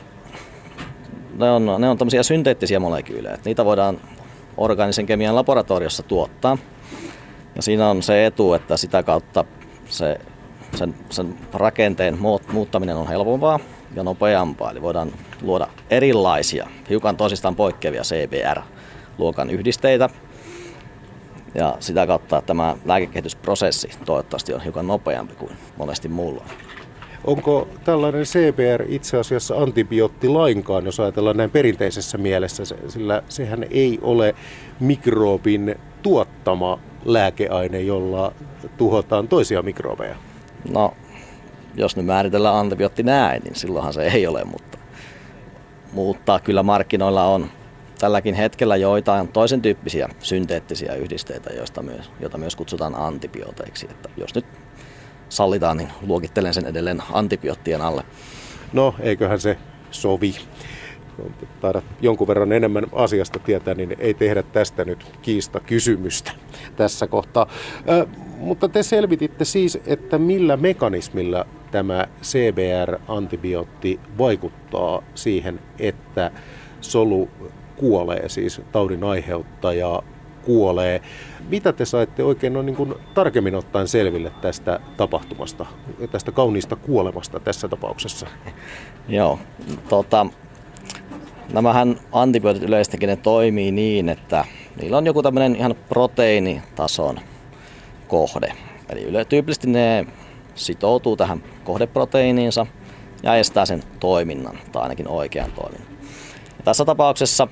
ne on, ne on tämmöisiä synteettisiä molekyylejä. Niitä voidaan orgaanisen kemian laboratoriossa tuottaa ja siinä on se etu, että sitä kautta se, sen, sen rakenteen muuttaminen on helpompaa. ja nopeampaa. Eli voidaan luoda erilaisia, hiukan toisistaan poikkeavia C B R-luokan yhdisteitä. Ja sitä kautta tämä lääkekehitysprosessi toivottavasti on hiukan nopeampi kuin monesti muulla. Onko tällainen C B R itse asiassa antibiootti lainkaan, jos ajatellaan näin perinteisessä mielessä, sillä sehän ei ole mikroobin tuottama lääkeaine, jolla tuhotaan toisia mikrobeja? No, jos nyt määritellään antibiootti näin, niin silloinhan se ei ole, mutta, mutta kyllä markkinoilla on tälläkin hetkellä joitain toisen tyyppisiä synteettisiä yhdisteitä, joista myös, joita myös kutsutaan antibiooteiksi. Että jos nyt sallitaan, niin luokittelen sen edelleen antibioottien alle. No, eiköhän se sovi. Taidat jonkun verran enemmän asiasta tietää, niin ei tehdä tästä nyt kiista kysymystä tässä kohtaa. Ö, mutta te selvititte siis, että millä mekanismilla tämä C B R-antibiootti vaikuttaa siihen, että solu kuolee, siis taudin aiheuttaja kuolee. Mitä te saitte oikein on niin kuin tarkemmin ottaen selville tästä tapahtumasta, tästä kauniista kuolemasta tässä tapauksessa? Joo, tota, nämähän antibiootit yleistäkin ne toimii niin, että niillä on joku tämmöinen ihan proteiinitason kohde. Eli tyypillisesti ne sitoutuu tähän kohdeproteiiniinsa ja estää sen toiminnan, tai ainakin oikean toiminnan. Ja tässä tapauksessa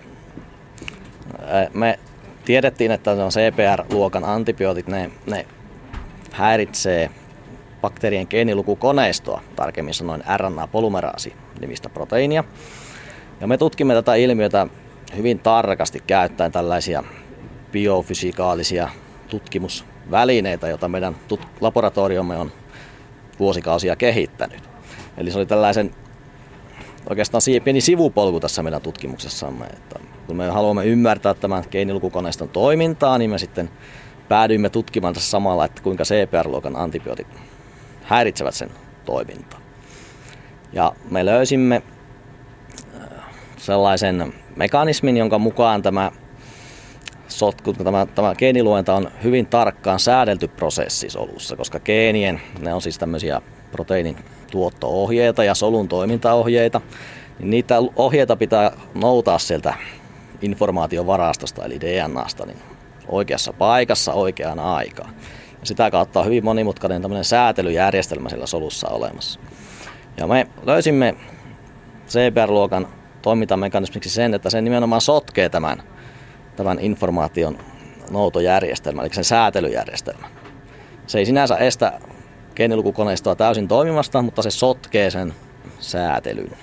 me tiedettiin, että C B R-luokan antibiootit, ne, ne häiritsee bakteerien geenilukukoneistoa, tarkemmin sanoen R N A-polymeraasi-nimistä proteiinia. Ja me tutkimme tätä ilmiötä hyvin tarkasti käyttäen tällaisia biofysikaalisia tutkimusvälineitä, joita meidän tut- laboratoriomme on vuosikausia kehittänyt. Eli se oli tällaisen oikeastaan pieni sivupolku tässä meidän tutkimuksessamme, että kun me haluamme ymmärtää tämän geenilukukoneiston toimintaa, niin me sitten päädyimme tutkimaan tässä samalla, että kuinka C B R-luokan antibiootit häiritsevät sen toimintaa. Ja me löysimme sellaisen mekanismin, jonka mukaan tämä sotku, tämä, tämä geeniluenta on hyvin tarkkaan säädelty prosessi solussa, koska geenien, ne on siis tämmöisiä proteiinin tuotto-ohjeita ja solun toimintaohjeita, niin niitä ohjeita pitää noutaa sieltä informaatiovarastosta eli D N A:sta niin oikeassa paikassa oikeaan aikaan. Ja sitä kautta on hyvin monimutkainen tämmöinen säätelyjärjestelmä sillä solussa olemassa. Ja me löysimme C B R-luokan toimintamekanismiksi sen, että se nimenomaan sotkee tämän, tämän informaation noutojärjestelmän, eli sen säätelyjärjestelmän. Se ei sinänsä estä geenilukukoneistoa täysin toimimasta, mutta se sotkee sen säätelyn.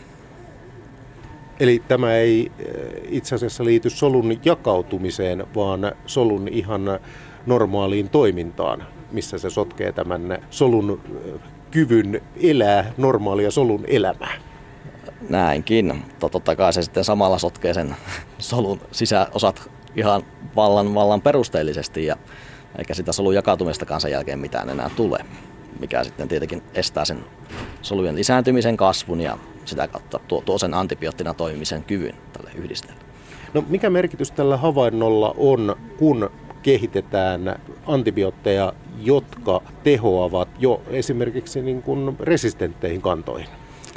Eli tämä ei itse asiassa liity solun jakautumiseen, vaan solun ihan normaaliin toimintaan, missä se sotkee tämän solun kyvyn elää normaalia solun elämää. Näinkin, mutta totta kai se sitten samalla sotkee sen solun sisäosat ihan vallan, vallan perusteellisesti, ja eikä sitä solun jakautumistakaan sen jälkeen mitään enää tule, mikä sitten tietenkin estää sen solujen lisääntymisen kasvun ja sitä kautta tuo, tuo sen antibioottina toimimisen kyvyn tälle yhdistelmälle. No mikä merkitys tällä havainnolla on, kun kehitetään antibiootteja, jotka tehoavat jo esimerkiksi niin kuin resistentteihin kantoihin?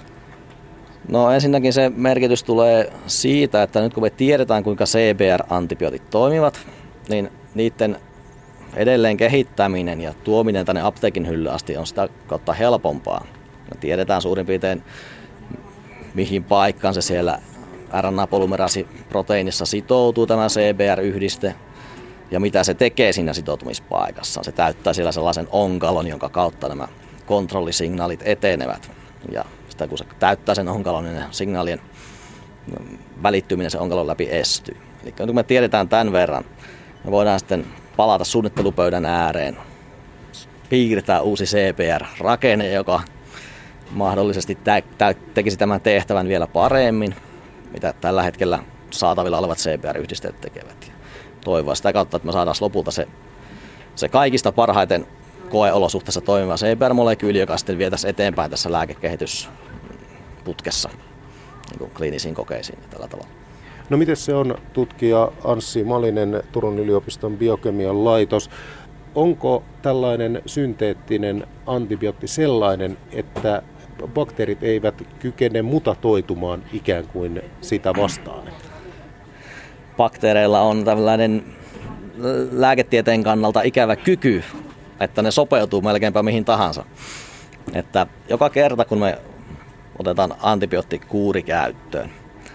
No ensinnäkin se merkitys tulee siitä, että nyt kun me tiedetään kuinka C B R-antibiootit toimivat, niin niiden edelleen kehittäminen ja tuominen tänne apteekin hyllyyn asti on sitä kautta helpompaa. Me tiedetään suurin piirtein mihin paikkaan se siellä R N A-polymeraasiproteiinissa sitoutuu tämä C B R-yhdiste ja mitä se tekee siinä sitoutumispaikassa. Se täyttää siellä sellaisen onkalon, jonka kautta nämä kontrollisignaalit etenevät. Ja sitä kun se täyttää sen onkalon, niin signaalien välittyminen sen onkalon läpi estyy. Eli kun me tiedetään tämän verran, me voidaan sitten palata suunnittelupöydän ääreen, piirtää uusi C B R-rakenne, joka mahdollisesti tä- tä- tekisi tämän tehtävän vielä paremmin, mitä tällä hetkellä saatavilla olevat C B R-yhdisteet tekevät. Ja toivoa sitä kautta, että me saadaan lopulta se, se kaikista parhaiten koeolosuhteessa toimiva C B R-molekyyli, joka sitten vietäisiin eteenpäin tässä lääkekehitysputkessa niin kuin kliinisiin kokeisiin ja tällä tavalla. No miten se on, tutkija Anssi Malinen, Turun yliopiston biokemian laitos? Onko tällainen synteettinen antibiootti sellainen, että bakteerit eivät kykene mutatoitumaan ikään kuin sitä vastaan? Bakteereilla on tällainen lääketieteen kannalta ikävä kyky, että ne sopeutuu melkeinpä mihin tahansa. Että joka kerta kun me otetaan antibioottikuuri käyttöön,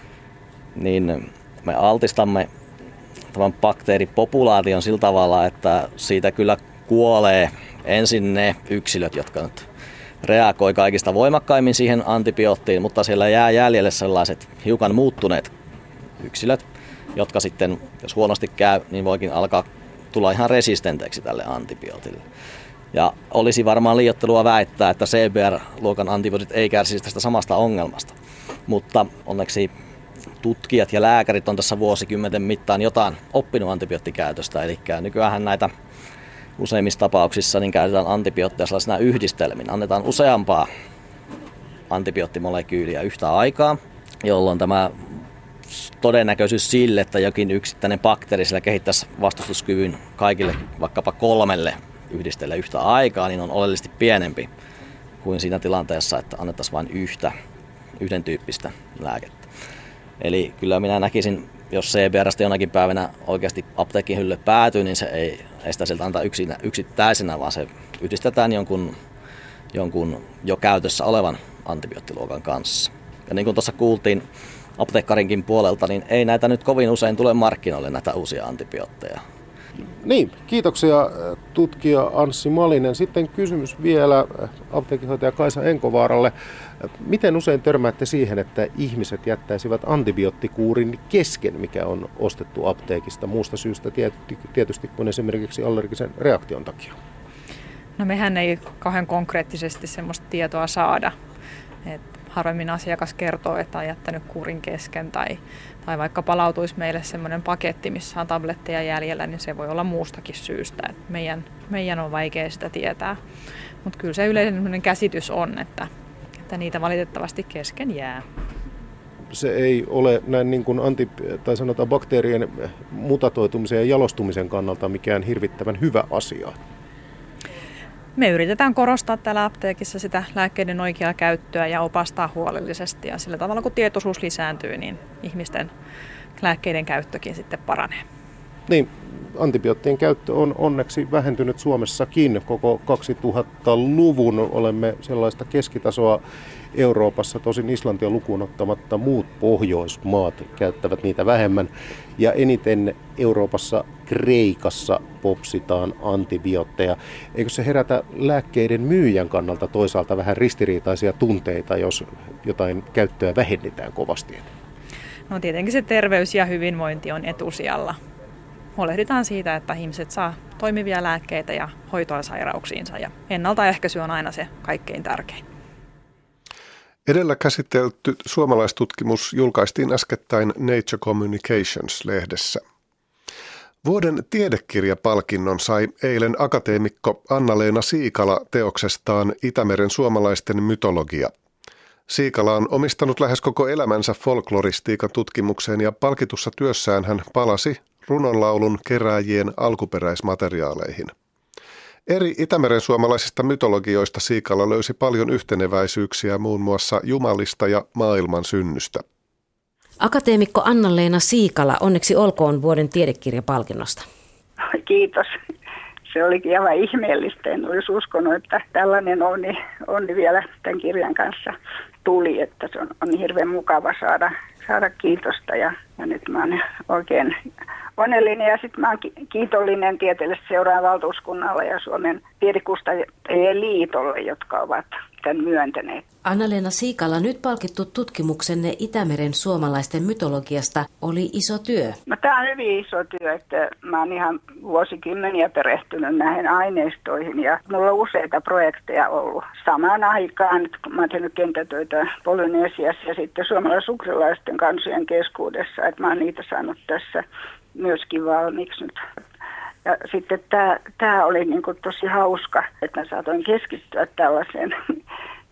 niin me altistamme tämän bakteeripopulaation sillä tavalla, että siitä kyllä kuolee ensin ne yksilöt, jotka nyt reagoi kaikista voimakkaimmin siihen antibioottiin, mutta siellä jää jäljelle sellaiset hiukan muuttuneet yksilöt, jotka sitten, jos huonosti käy, niin voikin alkaa tulla ihan resistenteiksi tälle antibiootille. Ja olisi varmaan liioittelua väittää, että C B R-luokan antibiootit ei kärsisi tästä samasta ongelmasta. Mutta onneksi tutkijat ja lääkärit on tässä vuosikymmenten mittaan jotain oppinut antibioottikäytöstä. Eli nykyään näitä useimmissa tapauksissa niin käytetään antibiootteja sellaisena yhdistelminä. Annetaan useampaa antibioottimolekyyliä yhtä aikaa, jolloin tämä todennäköisyys sille, että jokin yksittäinen bakteeri sillä kehittäisi vastustuskyvyn kaikille vaikkapa kolmelle yhdistelle yhtä aikaa, niin on oleellisesti pienempi kuin siinä tilanteessa, että annettaisiin vain yhtä, yhden tyyppistä lääkettä. Eli kyllä minä näkisin, jos C B R:stä jonakin päivänä oikeasti apteekin hyllylle päätyy, niin se ei, ei sitä sieltä antaa yksinä, yksittäisenä, vaan se yhdistetään jonkun, jonkun jo käytössä olevan antibioottiluokan kanssa. Ja niin kuin tuossa kuultiin apteekkarinkin puolelta, niin ei näitä nyt kovin usein tule markkinoille näitä uusia antibiootteja. Niin, kiitoksia tutkija Anssi Malinen. Sitten kysymys vielä apteekinhoitaja Kaisa Enkovaaralle. Miten usein törmäätte siihen, että ihmiset jättäisivät antibioottikuurin kesken, mikä on ostettu apteekista muusta syystä tietysti kuin esimerkiksi allergisen reaktion takia? No mehän ei kauhean konkreettisesti semmoista tietoa saada. Et harvemmin asiakas kertoo, että on jättänyt kuurin kesken tai, tai vaikka palautuisi meille semmoinen paketti, missä on tabletteja jäljellä, niin se voi olla muustakin syystä. Et meidän, meidän on vaikea sitä tietää, mutta kyllä se yleinen käsitys on, että, että niitä valitettavasti kesken jää. Se ei ole näin niin kuin anti, tai sanotaan bakteerien mutatoitumisen ja jalostumisen kannalta mikään hirvittävän hyvä asia. Me yritetään korostaa täällä apteekissa sitä lääkkeiden oikeaa käyttöä ja opastaa huolellisesti. Ja sillä tavalla kun tietoisuus lisääntyy, niin ihmisten lääkkeiden käyttökin sitten paranee. Niin, antibioottien käyttö on onneksi vähentynyt Suomessakin. Koko kaksituhattaluvun olemme sellaista keskitasoa Euroopassa, tosin Islantia lukuun ottamatta muut Pohjoismaat käyttävät niitä vähemmän. Ja eniten Euroopassa Kreikassa popsitaan antibiootteja. Eikö se herätä lääkkeiden myyjän kannalta toisaalta vähän ristiriitaisia tunteita, jos jotain käyttöä vähennetään kovasti? No tietenkin se terveys ja hyvinvointi on etusijalla. Huolehditaan siitä, että ihmiset saa toimivia lääkkeitä ja hoitoa sairauksiinsa. Ja ennaltaehkäisy on aina se kaikkein tärkein. Edellä käsitelty suomalaistutkimus julkaistiin äskettäin Nature Communications-lehdessä. Vuoden tiedekirjapalkinnon sai eilen akateemikko Anna-Leena Siikala teoksestaan Itämeren suomalaisten mytologia. Siikala on omistanut lähes koko elämänsä folkloristiikan tutkimukseen ja palkitussa työssään hän palasi runonlaulun kerääjien alkuperäismateriaaleihin. Eri Itämeren suomalaisista mytologioista Siikala löysi paljon yhteneväisyyksiä muun muassa jumalista ja maailman synnystä. Akateemikko Anna-Leena Siikala, onneksi olkoon vuoden tiedekirjapalkinnosta. Kiitos. Se olikin aivan ihmeellistä. En olisi uskonut, että tällainen onni, onni vielä tämän kirjan kanssa tuli. Että se on, on hirveän mukava saada, saada kiitosta ja, ja nyt mä oon oikein onnellinen ja sitten mä oon kiitollinen tieteellisesti seuraavan valtuuskunnalle ja Suomen tiedekustantajien liitolle, jotka ovat tämän myöntäneet. Anna-Leena Siikala, nyt palkittu tutkimuksenne Itämeren suomalaisten mytologiasta oli iso työ. No, tämä on hyvin iso työ, että mä oon ihan vuosikymmeniä perehtynyt näihin aineistoihin ja mulla on useita projekteja ollut samaan aikaan, nyt kun mä oon tehnyt kenttätöitä Polynesiassa ja sitten suomalais-ugrilaisten kansojen keskuudessa, että mä oon niitä saanut tässä myöskin valmiiksi nyt. Ja sitten tämä, tämä oli niin kuin tosi hauska, että mä saatoin keskittyä tällaiseen,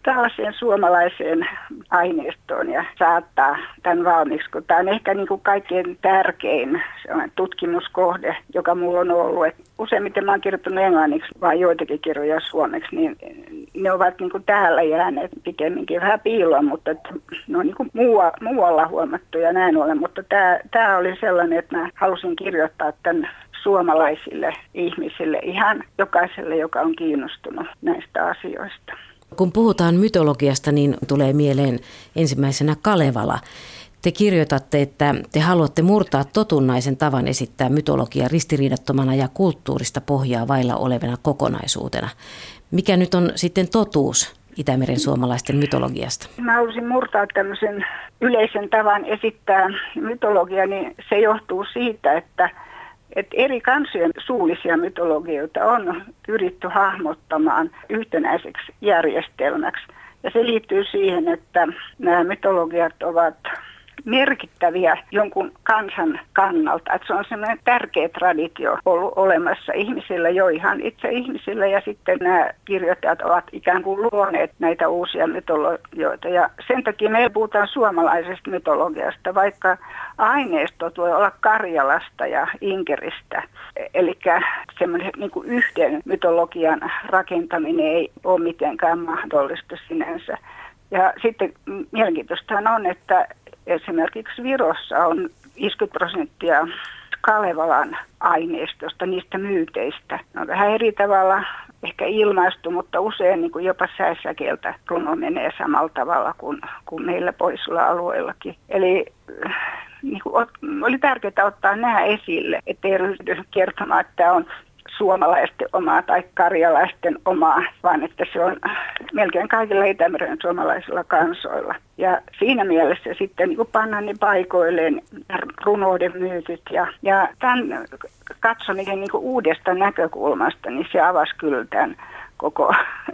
tällaiseen suomalaiseen aineistoon ja saattaa tämän valmiiksi, kun tämä on ehkä niin kuin kaikkein tärkein tutkimuskohde, joka mulla on ollut. Et useimmiten mä oon kirjoittanut englanniksi, vaan joitakin kirjoja suomeksi, niin ne ovat niin kuin täällä jääneet pikemminkin vähän piiloon, mutta että ne on niin kuin muualla, muualla huomattu ja näin ollen. Mutta tämä, tämä oli sellainen, että mä halusin kirjoittaa tämän suomalaisille ihmisille, ihan jokaiselle, joka on kiinnostunut näistä asioista. Kun puhutaan mytologiasta, niin tulee mieleen ensimmäisenä Kalevala. Te kirjoitatte, että te haluatte murtaa totunnaisen tavan esittää mytologia ristiriidattomana ja kulttuurista pohjaa vailla olevana kokonaisuutena. Mikä nyt on sitten totuus Itämeren suomalaisten mytologiasta? Mä halusin murtaa tämmöisen yleisen tavan esittää mytologia, niin se johtuu siitä, että että eri kansojen suullisia mytologioita on pyritty hahmottamaan yhtenäiseksi järjestelmäksi. Ja se liittyy siihen, että nämä mytologiat ovat merkittäviä jonkun kansan kannalta. Että se on semmoinen tärkeä traditio ollut olemassa ihmisillä, jo ihan itse ihmisillä, ja sitten nämä kirjoittajat ovat ikään kuin luoneet näitä uusia mytologioita. Ja sen takia me puhutaan suomalaisesta mytologiasta, vaikka aineistot voi olla Karjalasta ja Inkeristä. Eli semmoinen niin kuin yhden mytologian rakentaminen ei ole mitenkään mahdollista sinänsä. Ja sitten mielenkiintoista on, että esimerkiksi Virossa on viisikymmentä prosenttia Kalevalan aineistosta, niistä myyteistä. Ne on vähän eri tavalla ehkä ilmaistu, mutta usein niin kuin jopa sääsäkieltä runo menee samalla tavalla kuin, kuin meillä poisilla alueillakin. Eli niin kuin, oli tärkeää ottaa nämä esille, ettei ryhdy kertomaan, että tämä on suomalaisten omaa tai karjalaisten omaa, vaan että se on melkein kaikilla Itämeren suomalaisilla kansoilla. Ja siinä mielessä sitten niin pannaan ne paikoilleen runouden myytit. Ja, ja tämän katsominen niin uudesta näkökulmasta, niin se avasi kyllä tämän koko,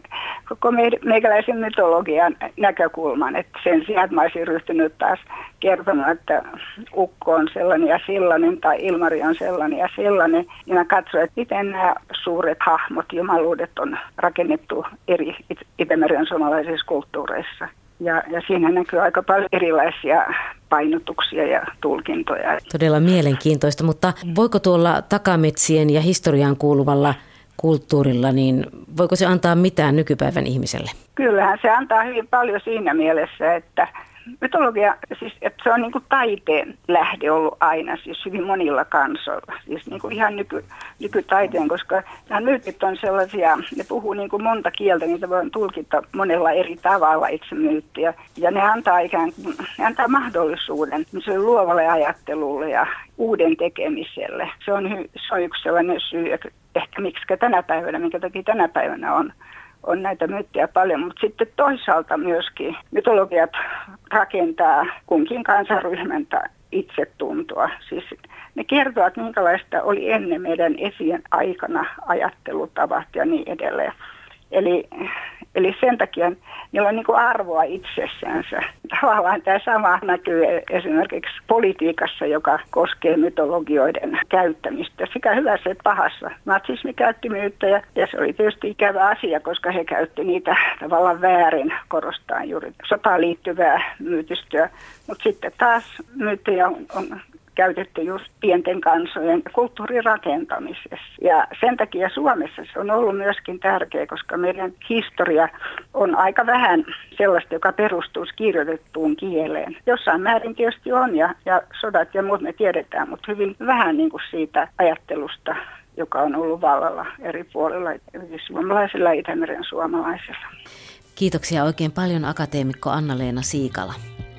koko meikäläisen mytologian näkökulman. Että sen sijaan, että mä olisin ryhtynyt taas kertomaan, että ukko on sellainen ja sellainen tai Ilmari on sellainen ja sellainen, niin mä katsoin, että miten nämä suuret hahmot, jumaluudet on rakennettu eri Itämeren suomalaisissa kulttuureissa. Ja, ja siinä näkyy aika paljon erilaisia painotuksia ja tulkintoja. Todella mielenkiintoista, mutta voiko tuolla takametsien ja historiaan kuuluvalla kulttuurilla, niin voiko se antaa mitään nykypäivän ihmiselle? Kyllähän se antaa hyvin paljon siinä mielessä, että mytologia, siis, että se on niin kuin taiteen lähde ollut aina, siis hyvin monilla kansoilla, siis niin kuin ihan nyky, nykytaiteen, koska nämä myytit on sellaisia, ne puhuu niin kuin monta kieltä, niitä voi tulkita monella eri tavalla itse myyttiä, ja ne antaa ikään kuin, ne antaa mahdollisuuden luovalle ajattelulle ja uuden tekemiselle. Se on, se on yksi sellainen syy, ehkä miksi tänä päivänä, minkä takia tänä päivänä on. On näitä myyttejä paljon, mutta sitten toisaalta myöskin mytologiat rakentaa kunkin kansanryhmän itsetuntoa. Siis ne kertovat, minkälaista oli ennen meidän esien aikana ajattelutavat ja niin edelleen. Eli, eli sen takia niillä on niin kuin arvoa itsessänsä. Tavallaan tämä sama näkyy esimerkiksi politiikassa, joka koskee mytologioiden käyttämistä. Sekä hyvässä että pahassa. Natsismi käytti myyttejä ja se oli tietysti ikävä asia, koska he käytti niitä tavallaan väärin, korostaen juuri sotaan liittyvää myytistöä. Mutta sitten taas myyttejä on, on käytetty just pienten kansojen kulttuurin rakentamisessa. Ja sen takia Suomessa se on ollut myöskin tärkeä, koska meidän historia on aika vähän sellaista, joka perustuu kirjoitettuun kieleen. Jossain määrin tietysti on ja, ja sodat ja muut me tiedetään, mutta hyvin vähän niin kuin siitä ajattelusta, joka on ollut vallalla eri puolilla, suomalaisilla ja Itämeren suomalaisilla. Kiitoksia oikein paljon akateemikko Anna-Leena Siikala.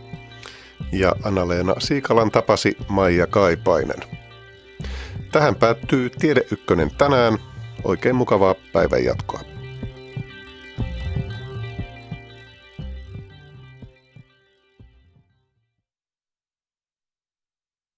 Ja Anna-Leena Siikalan tapasi Maija Kaipainen. Tähän päättyy Tiede Ykkönen tänään. Oikein mukavaa päivänjatkoa.